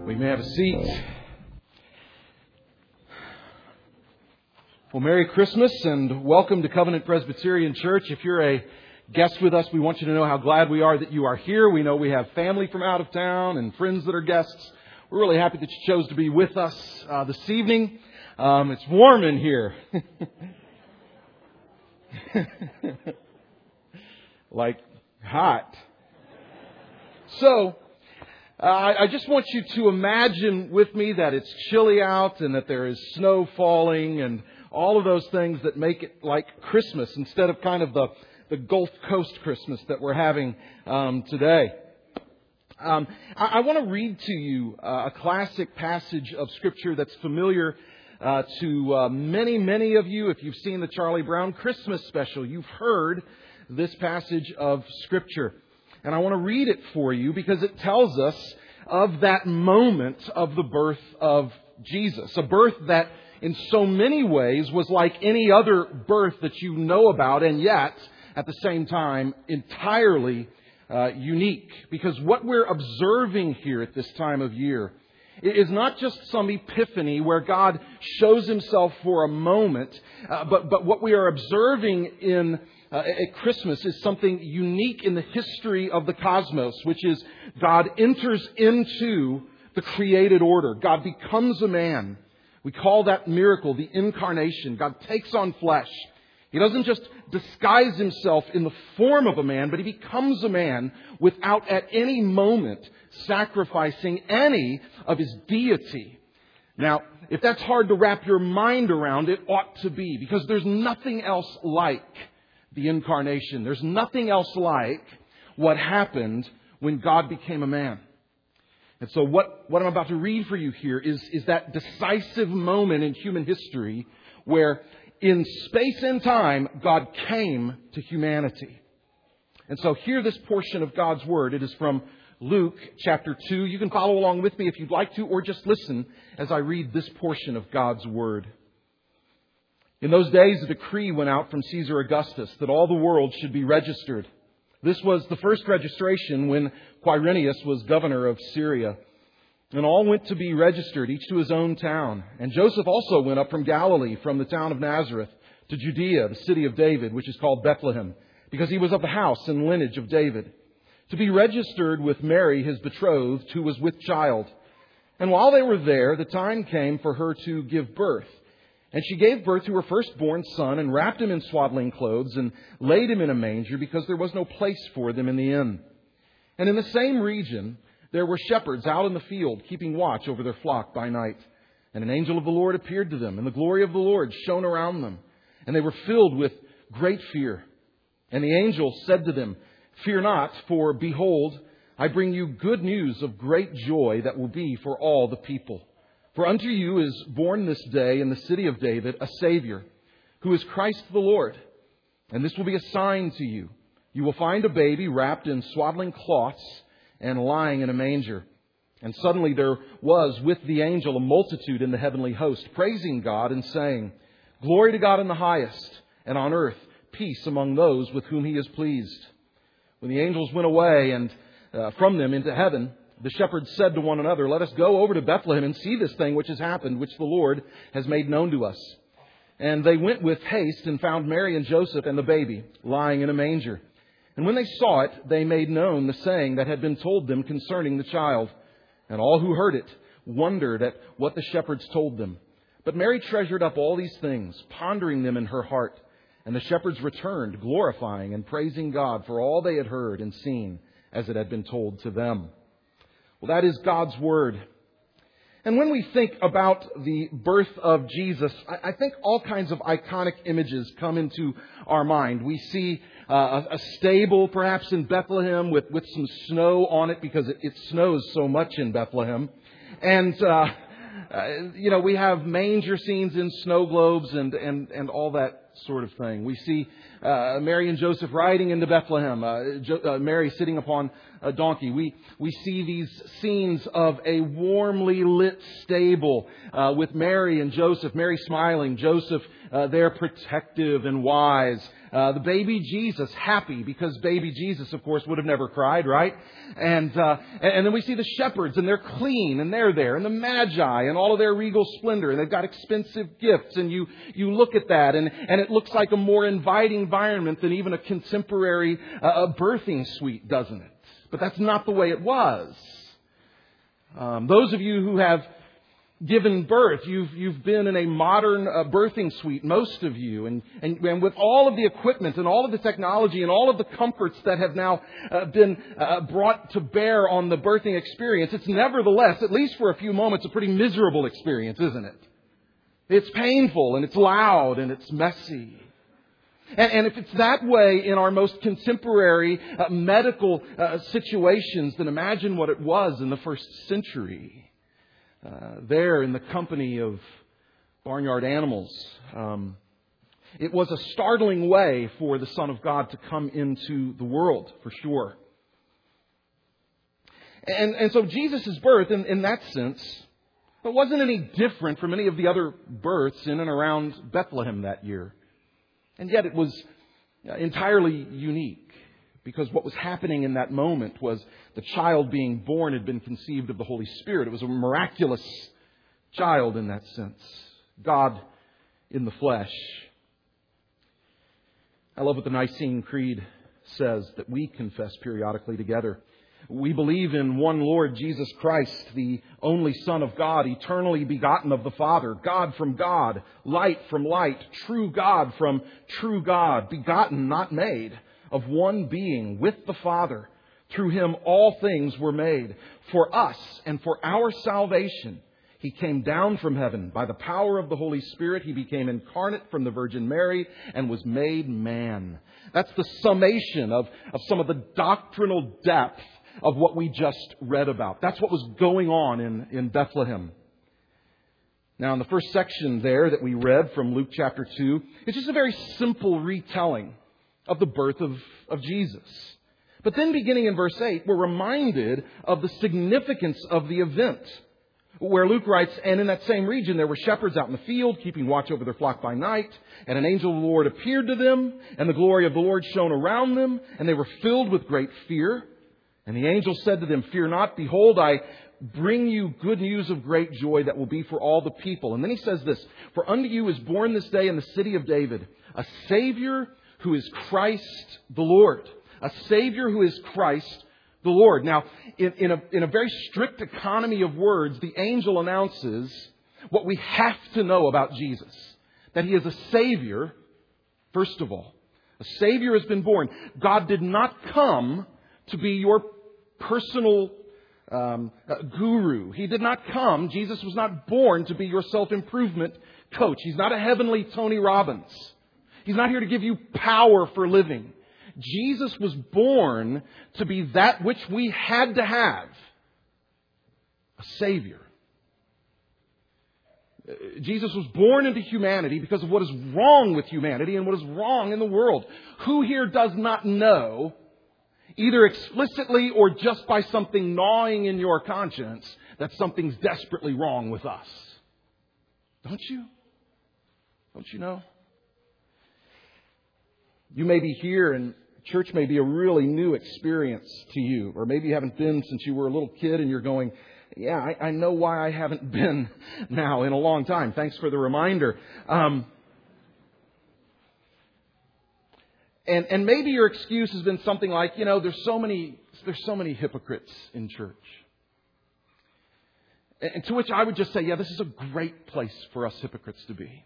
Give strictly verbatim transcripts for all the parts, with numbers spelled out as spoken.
We may have a seat. Well, Merry Christmas and welcome to Covenant Presbyterian Church. If you're a guest with us, we want you to know how glad we are that you are here. We know we have family from out of town and friends that are guests. We're really happy that you chose to be with us uh, this evening. Um, it's warm in here. Like hot. So, uh, I, I just want you to imagine with me that it's chilly out and that there is snow falling and all of those things that make it like Christmas instead of kind of the, the Gulf Coast Christmas that we're having um, today. Um, I, I want to read to you uh, a classic passage of Scripture that's familiar uh, to uh, many, many of you. If you've seen the Charlie Brown Christmas special, you've heard this passage of Scripture. And I want to read it for you because it tells us of that moment of the birth of Jesus. A birth that in so many ways was like any other birth that you know about, and yet, at the same time, entirely uh, unique. Because what we're observing here at this time of year is not just some epiphany where God shows Himself for a moment, uh, but, but what we are observing in Uh, at Christmas is something unique in the history of the cosmos, which is God enters into the created order. God becomes a man. We call that miracle the incarnation. God takes on flesh. He doesn't just disguise Himself in the form of a man, but He becomes a man without at any moment sacrificing any of His deity. Now, if that's hard to wrap your mind around, it ought to be, because there's nothing else like the incarnation. There's nothing else like what happened when God became a man. And so what, what I'm about to read for you here is, is that decisive moment in human history where in space and time, God came to humanity. And so hear this portion of God's Word. It is from Luke chapter two. You can follow along with me if you'd like to, or just listen as I read this portion of God's Word. In those days, a decree went out from Caesar Augustus that all the world should be registered. This was the first registration when Quirinius was governor of Syria. And all went to be registered, each to his own town. And Joseph also went up from Galilee, from the town of Nazareth, to Judea, the city of David, which is called Bethlehem, because he was of the house and lineage of David, to be registered with Mary, his betrothed, who was with child. And while they were there, the time came for her to give birth. And she gave birth to her firstborn son and wrapped him in swaddling clothes and laid him in a manger because there was no place for them in the inn. And in the same region, there were shepherds out in the field keeping watch over their flock by night. And an angel of the Lord appeared to them, and the glory of the Lord shone around them. And they were filled with great fear. And the angel said to them, "Fear not, for behold, I bring you good news of great joy that will be for all the people. For unto you is born this day in the city of David a Savior, who is Christ the Lord. And this will be a sign to you. You will find a baby wrapped in swaddling cloths and lying in a manger." And suddenly there was with the angel a multitude in the heavenly host, praising God and saying, "Glory to God in the highest, and on earth peace among those with whom He is pleased." When the angels went away and uh, from them into heaven, the shepherds said to one another, "Let us go over to Bethlehem and see this thing which has happened, which the Lord has made known to us." And they went with haste and found Mary and Joseph and the baby lying in a manger. And when they saw it, they made known the saying that had been told them concerning the child. And all who heard it wondered at what the shepherds told them. But Mary treasured up all these things, pondering them in her heart. And the shepherds returned, glorifying and praising God for all they had heard and seen as it had been told to them. Well, that is God's Word. And when we think about the birth of Jesus, I think all kinds of iconic images come into our mind. We see uh, a stable, perhaps in Bethlehem, with, with some snow on it because it, it snows so much in Bethlehem. And, uh, uh, you know, we have manger scenes in snow globes and, and, and all that sort of thing. We see uh, Mary and Joseph riding into Bethlehem, uh, jo- uh, Mary sitting upon a donkey. We we see these scenes of a warmly lit stable uh, with Mary and Joseph. Mary smiling, Joseph uh, there protective and wise. Uh, the baby Jesus happy because baby Jesus, of course, would have never cried, right? And uh, and then we see the shepherds, and they're clean, and they're there, and the magi and all of their regal splendor, and they've got expensive gifts, and you you look at that, and and it looks like a more inviting environment than even a contemporary uh, birthing suite, doesn't it? But that's not the way it was. Um, those of you who have given birth, you've you've been in a modern uh, birthing suite, most of you, and, and and with all of the equipment and all of the technology and all of the comforts that have now uh, been uh, brought to bear on the birthing experience, it's nevertheless, at least for a few moments, a pretty miserable experience, isn't it? It's painful, and it's loud, and it's messy. And, and if it's that way in our most contemporary uh, medical uh, situations, then imagine what it was in the first century. Uh, there in the company of barnyard animals. Um, it was a startling way for the Son of God to come into the world, for sure. And, and so Jesus' birth, in, in that sense, it wasn't any different from any of the other births in and around Bethlehem that year. And yet it was entirely unique. Because what was happening in that moment was the child being born had been conceived of the Holy Spirit. It was a miraculous child in that sense. God in the flesh. I love what the Nicene Creed says that we confess periodically together. We believe in one Lord Jesus Christ, the only Son of God, eternally begotten of the Father, God from God, light from light, true God from true God, begotten, not made, of one being with the Father. Through Him all things were made. For us and for our salvation, He came down from heaven. By the power of the Holy Spirit, He became incarnate from the Virgin Mary and was made man. That's the summation of, of some of the doctrinal depth of what we just read about. That's what was going on in, in Bethlehem. Now, in the first section there that we read from Luke chapter two, it's just a very simple retelling of the birth of, of Jesus. But then beginning in verse eight, we're reminded of the significance of the event. Where Luke writes, and in that same region there were shepherds out in the field, keeping watch over their flock by night. And an angel of the Lord appeared to them, and the glory of the Lord shone around them, and they were filled with great fear. And the angel said to them, fear not, behold, I bring you good news of great joy that will be for all the people. And then he says this, for unto you is born this day in the city of David a Savior who is Christ the Lord. A Savior who is Christ the Lord. Now, in, in, a, in a very strict economy of words, the angel announces what we have to know about Jesus. That He is a Savior, first of all. A Savior has been born. God did not come to be your personal um, uh, guru. He did not come. Jesus was not born to be your self-improvement coach. He's not a heavenly Tony Robbins. He's not here to give you power for living. Jesus was born to be that which we had to have. A Savior. Jesus was born into humanity because of what is wrong with humanity and what is wrong in the world. Who here does not know, either explicitly or just by something gnawing in your conscience, that something's desperately wrong with us? Don't you? Don't you know? You may be here and church may be a really new experience to you. Or maybe you haven't been since you were a little kid and you're going, yeah, I, I know why I haven't been now in a long time. Thanks for the reminder. Um, and, and maybe your excuse has been something like, you know, there's so many, there's so many hypocrites in church. And, and to which I would just say, yeah, this is a great place for us hypocrites to be.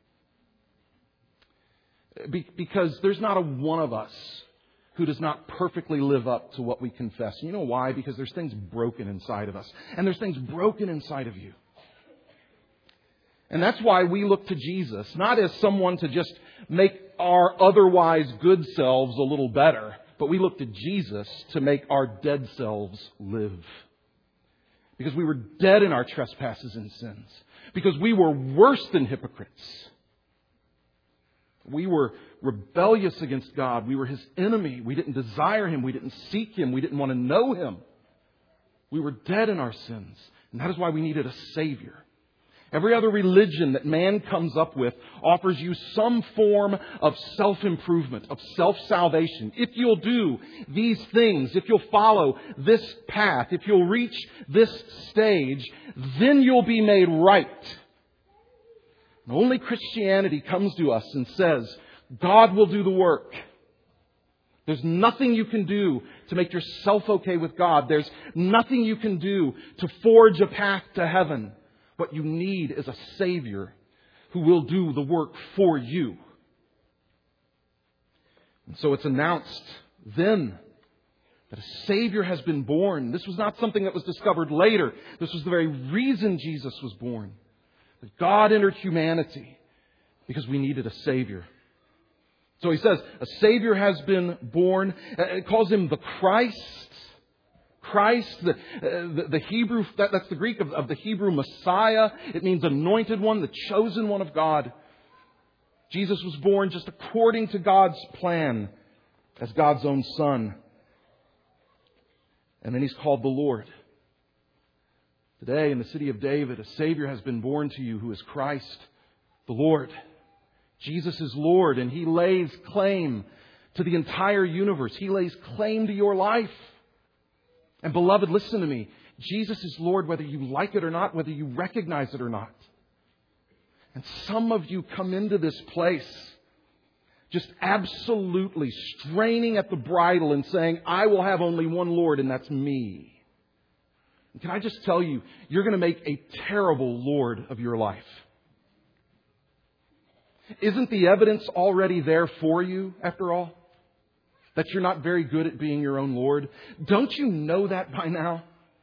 Because there's not a one of us who does not perfectly live up to what we confess. And you know why? Because there's things broken inside of us. And there's things broken inside of you. And that's why we look to Jesus, not as someone to just make our otherwise good selves a little better, but we look to Jesus to make our dead selves live. Because we were dead in our trespasses and sins. Because we were worse than hypocrites. We were rebellious against God. We were His enemy. We didn't desire Him. We didn't seek Him. We didn't want to know Him. We were dead in our sins. And that is why we needed a Savior. Every other religion that man comes up with offers you some form of self-improvement, of self-salvation. If you'll do these things, if you'll follow this path, if you'll reach this stage, then you'll be made right. And only Christianity comes to us and says, God will do the work. There's nothing you can do to make yourself okay with God. There's nothing you can do to forge a path to heaven. What you need is a Savior who will do the work for you. And so it's announced then that a Savior has been born. This was not something that was discovered later. This was the very reason Jesus was born. That God entered humanity because we needed a Savior. So he says, a Savior has been born. It calls Him the Christ. Christ, the, uh, the, the Hebrew, that, that's the Greek of, of the Hebrew Messiah. It means anointed one, the chosen one of God. Jesus was born just according to God's plan as God's own Son. And then He's called the Lord. Today in the city of David, a Savior has been born to you who is Christ, the Lord. Jesus is Lord, and He lays claim to the entire universe. He lays claim to your life. And beloved, listen to me. Jesus is Lord whether you like it or not, whether you recognize it or not. And some of you come into this place just absolutely straining at the bridle and saying, I will have only one Lord, and that's me. And can I just tell you, you're going to make a terrible Lord of your life. Isn't the evidence already there for you, after all? That you're not very good at being your own Lord? Don't you know that by now?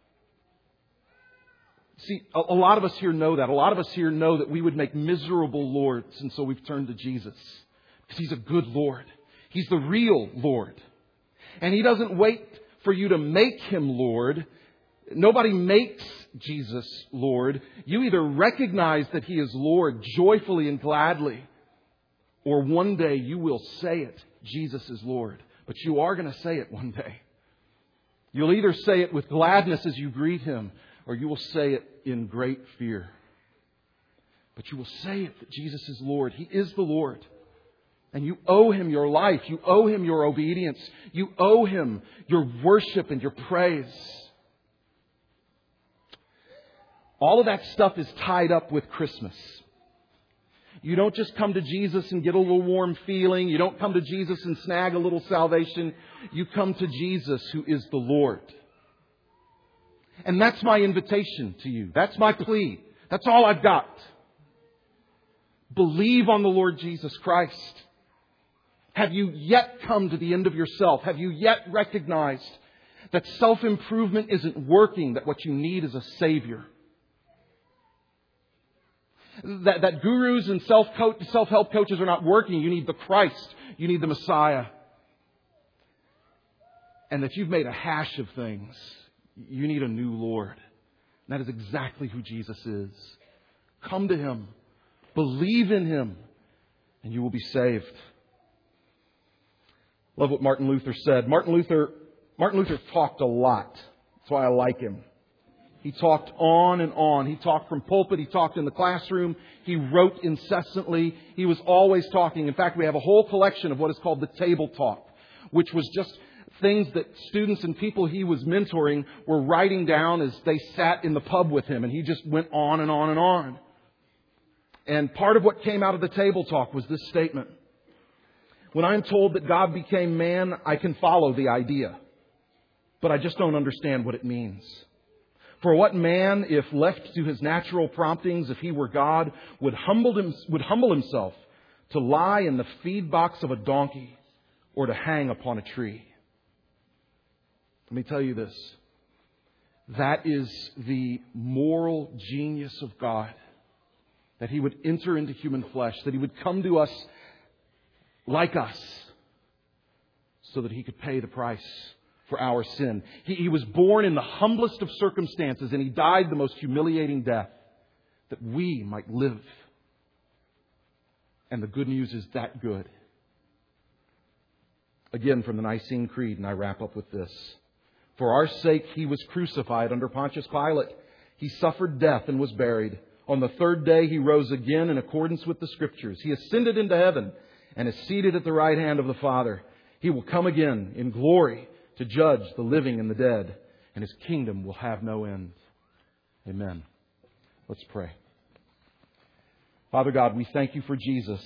See, a, a lot of us here know that. A lot of us here know that we would make miserable lords, and so we've turned to Jesus. Because He's a good Lord. He's the real Lord. And He doesn't wait for you to make Him Lord. Nobody makes Jesus Lord. You either recognize that He is Lord joyfully and gladly, or one day you will say it, Jesus is Lord. But you are going to say it one day. You'll either say it with gladness as you greet Him, or you will say it in great fear. But you will say it that Jesus is Lord. He is the Lord. And you owe Him your life. You owe Him your obedience. You owe Him your worship and your praise. All of that stuff is tied up with Christmas. You don't just come to Jesus and get a little warm feeling. You don't come to Jesus and snag a little salvation. You come to Jesus who is the Lord. And that's my invitation to you. That's my plea. That's all I've got. Believe on the Lord Jesus Christ. Have you yet come to the end of yourself? Have you yet recognized that self-improvement isn't working, that what you need is a Savior? That, that gurus and self-co- self-help coaches are not working. You need the Christ. You need the Messiah. And that you've made a hash of things. You need a new Lord. And that is exactly who Jesus is. Come to Him. Believe in Him. And you will be saved. Love what Martin Luther said. Martin Luther, Martin Luther talked a lot. That's why I like him. He talked on and on. He talked from pulpit. He talked in the classroom. He wrote incessantly. He was always talking. In fact, we have a whole collection of what is called the Table Talk, which was just things that students and people he was mentoring were writing down as they sat in the pub with him. And he just went on and on and on. And part of what came out of the Table Talk was this statement. When I'm told that God became man, I can follow the idea. But I just don't understand what it means. For what man, if left to his natural promptings, if he were God, would humble, him, would humble himself to lie in the feed box of a donkey or to hang upon a tree? Let me tell you this. That is the moral genius of God. That He would enter into human flesh. That He would come to us like us so that He could pay the price for our sin. He, he was born in the humblest of circumstances, and He died the most humiliating death that we might live. And the good news is that good. Again, from the Nicene Creed, and I wrap up with this. For our sake He was crucified under Pontius Pilate. He suffered death and was buried. On the third day He rose again in accordance with the Scriptures. He ascended into heaven and is seated at the right hand of the Father. He will come again in glory to judge the living and the dead, and His kingdom will have no end. Amen. Let's pray. Father God, we thank You for Jesus,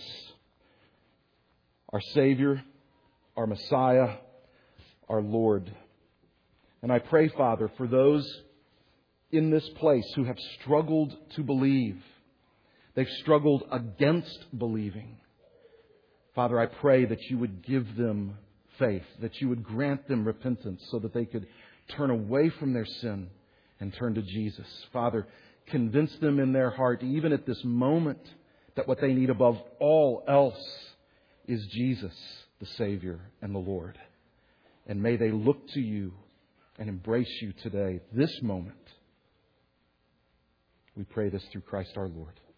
our Savior, our Messiah, our Lord. And I pray, Father, for those in this place who have struggled to believe. They've struggled against believing. Father, I pray that You would give them faith, that You would grant them repentance so that they could turn away from their sin and turn to Jesus. Father, convince them in their heart, even at this moment, that what they need above all else is Jesus, the Savior and the Lord. And may they look to You and embrace You today, this moment. We pray this through Christ our Lord.